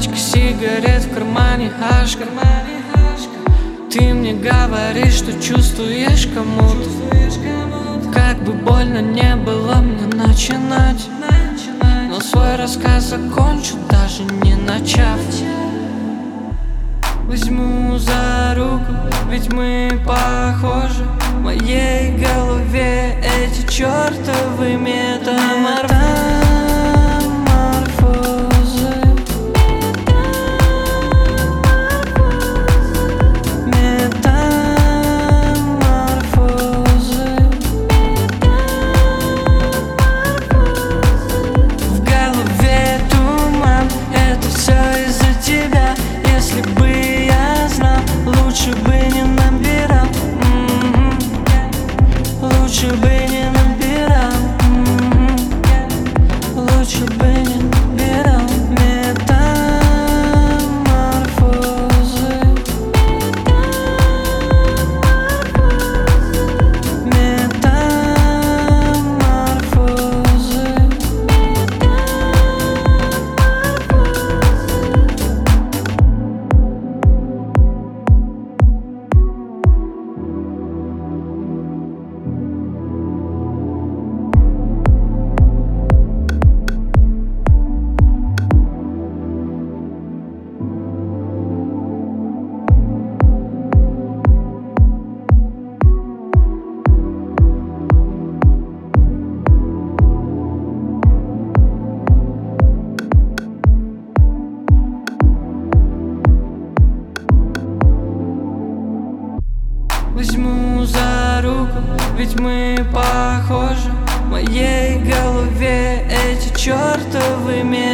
Пачка сигарет в кармане, Ашка. Ты мне говоришь, что чувствуешь кому-то. Как бы больно не было мне начинать, но свой рассказ закончу, даже не начав. Возьму за руку, ведь мы похожи. В моей голове эти чертовы метаморфозы. В голове туман, это все из-за тебя. Если бы я знал, лучше бы не набирал. Лучше бы не набирал. Лучше бы не набирал. Возьму за руку, ведь мы похожи. В моей голове эти чертовы метаморфозы.